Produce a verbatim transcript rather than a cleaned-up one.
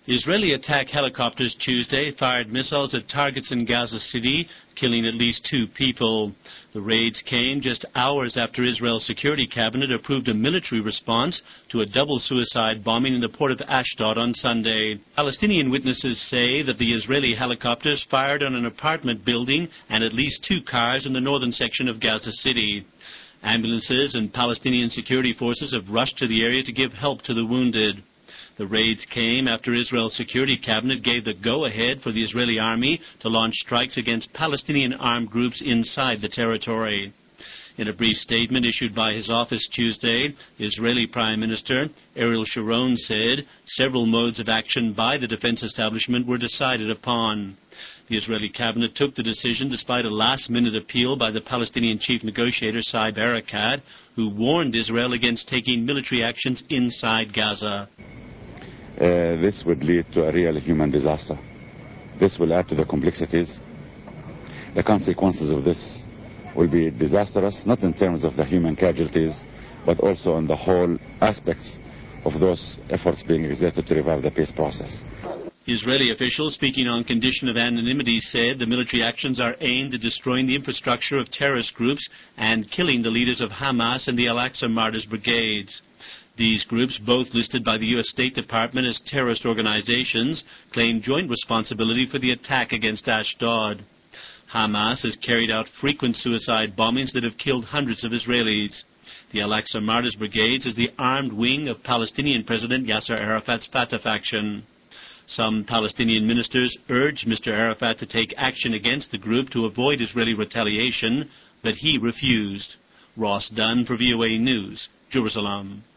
Israeli attack helicopters Tuesday fired missiles at targets in Gaza City, killing at least two people. The raids came just hours after Israel's security cabinet approved a military response to a double suicide bombing in the port of Ashdod on Sunday. Palestinian witnesses say that the Israeli helicopters fired on an apartment building and at least two cars in the northern section of Gaza City. Ambulances and Palestinian security forces have rushed to the area to give help to the wounded. The raids came after Israel's security cabinet gave the go-ahead for the Israeli army to launch strikes against Palestinian armed groups inside the territory. In a brief statement issued by his office Tuesday, Israeli Prime Minister Ariel Sharon said several modes of action by the defense establishment were decided upon. The Israeli cabinet took the decision despite a last-minute appeal by the Palestinian chief negotiator Saeb Erekat, who warned Israel against taking military actions inside Gaza. Uh, this would lead to a real human disaster. This will add to the complexities. The consequences of this will be disastrous, not in terms of the human casualties, but also on the whole aspects of those efforts being exerted to revive the peace process. Israeli officials speaking on condition of anonymity said the military actions are aimed at destroying the infrastructure of terrorist groups and killing the leaders of Hamas and the Al-Aqsa Martyrs Brigades. These groups, both listed by the U S State Department as terrorist organizations, claim joint responsibility for the attack against Ashdod. Hamas has carried out frequent suicide bombings that have killed hundreds of Israelis. The Al-Aqsa Martyrs Brigades is the armed wing of Palestinian President Yasser Arafat's Fatah faction. Some Palestinian ministers urged Mister Arafat to take action against the group to avoid Israeli retaliation, but he refused. Ross Dunn for V O A News, Jerusalem.